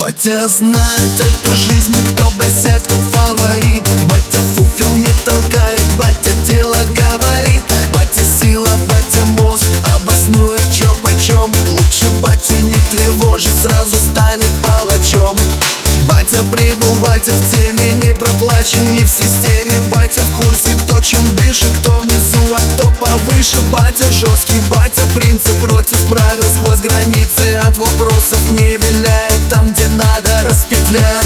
Батя знает эту жизнь, кто бесед, кто фаворит. Батя фуфел не толкает, батя дело говорит. Батя сила, батя мозг, обоснует чё почем. Лучше батю не тревожит, сразу станет палачом. Батя прибыл, батя в теме, не проплачен, не в системе. Батя в курсе, кто чем дышит, кто внизу, а кто повыше. Батя жесткий, батя принцип против правил, сквозь границы от вопросов не виляет, там где надо распетляет.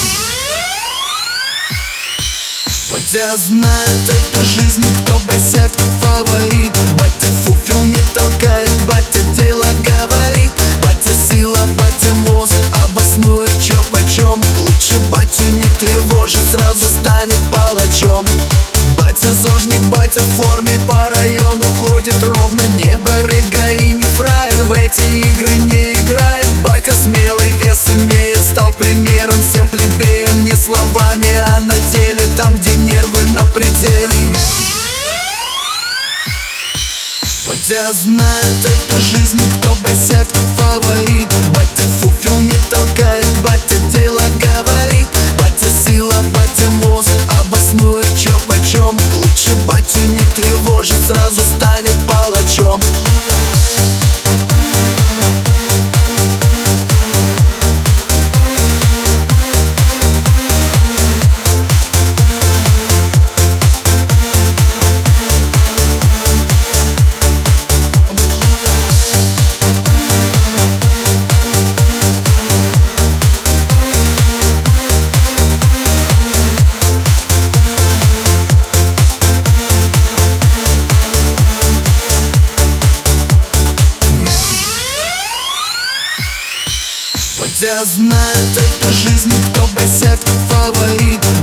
Батя знает эту жизнь, кто бесед, кто фаворит. Батя фуфел не толкает, батя дело говорит. Батя сила, батя мозг, обоснует чё почем. Лучше батю не тревожит, сразу станет палачом. Батя зожник, батя в форме, по району ходит ровно. Не барыга и не фраер, в эти игры не играет. Батя смелый, вес имеет, стал примером всем плебеям. Не словами, а на деле, там где нервы на пределе. Батя знает эту жизнь, кто бесед, кто фаворит. Батя фуфел не толкает, батя дело говорит. Батя сила, батя мозг, обоснует чё почем. Лучше батю не тревожит, сразу станет палачом. Батя знает эту жизнь, кто бесед, кто фаворит.